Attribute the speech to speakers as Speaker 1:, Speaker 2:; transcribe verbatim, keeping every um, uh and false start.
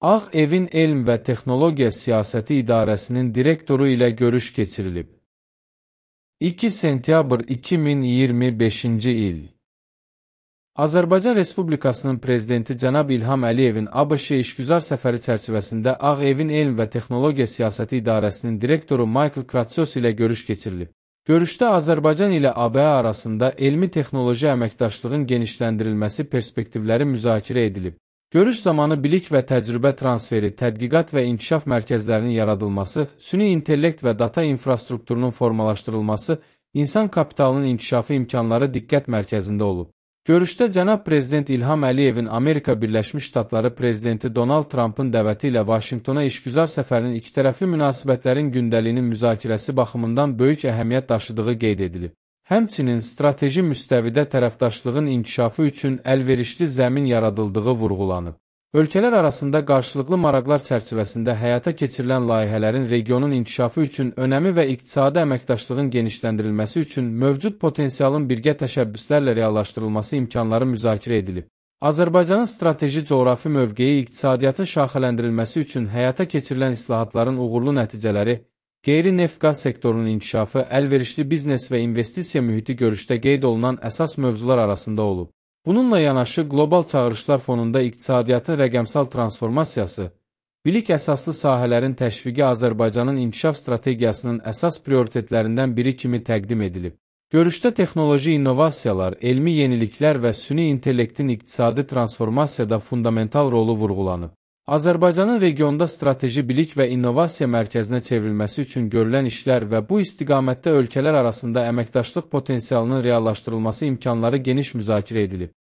Speaker 1: Ağ Evin Elm və Texnologiya Siyasəti İdarəsinin direktoru ilə görüş keçirilib. iki sentyabr iki min iyirmi beşinci il. Azərbaycan Respublikasının Prezidenti cənab İlham Əliyevin ABŞ işgüzar səfəri çərçivəsində Ağ Evin Elm və Texnologiya Siyasəti İdarəsinin direktoru Michael Kratsios ilə görüş keçirilib. Görüşdə Azərbaycan ilə ABŞ arasında elmi-texnoloji əməkdaşlığın genişləndirilməsi perspektivləri müzakirə edilib. Görüş zamanı bilik və təcrübə transferi, tədqiqat və inkişaf mərkəzlərinin yaradılması, süni intellekt və data infrastrukturunun formalaşdırılması, insan kapitalının inkişafı imkanları diqqət mərkəzində olub. Görüşdə cənab Prezident İlham Əliyevin Amerika Birləşmiş Ştatları Prezidenti Donald Trumpın dəvəti ilə Vaşinqtona işgüzar səfərinin ikitərəfli münasibətlərin gündəliyinin müzakirəsi baxımından böyük əhəmiyyət daşıdığı qeyd edilib. Həmçinin strateji müstəvidə tərəfdaşlığın inkişafı üçün əlverişli zəmin yaradıldığı vurğulanıb. Ölkələr arasında qarşılıqlı maraqlar çərçivəsində həyata keçirilən layihələrin regionun inkişafı üçün önəmi və iqtisadi əməkdaşlığın genişləndirilməsi üçün mövcud potensialın birgə təşəbbüslərlə reallaşdırılması imkanları müzakirə edilib. Azərbaycanın strateji coğrafi mövqeyi, iqtisadiyyatın şaxələndirilməsi üçün həyata keçirilən islahatların uğurlu nəticələri, qeyri-neft qaz sektorunun inkişafı, əlverişli biznes və investisiya mühiti görüşdə qeyd olunan əsas mövzular arasında olub. Bununla yanaşı, qlobal çağırışlar fonunda iqtisadiyyatın rəqəmsal transformasiyası, bilik əsaslı sahələrin təşviqi Azərbaycanın inkişaf strategiyasının əsas prioritetlərindən biri kimi təqdim edilib. Görüşdə texnoloji innovasiyalar, elmi yeniliklər və süni intellektin iqtisadi transformasiyada fundamental rolu vurğulanıb. Azərbaycanın regionda strateji bilik və innovasiya mərkəzinə çevrilməsi üçün görülən işlər və bu istiqamətdə ölkələr arasında əməkdaşlıq potensialının reallaşdırılması imkanları geniş müzakirə edilib.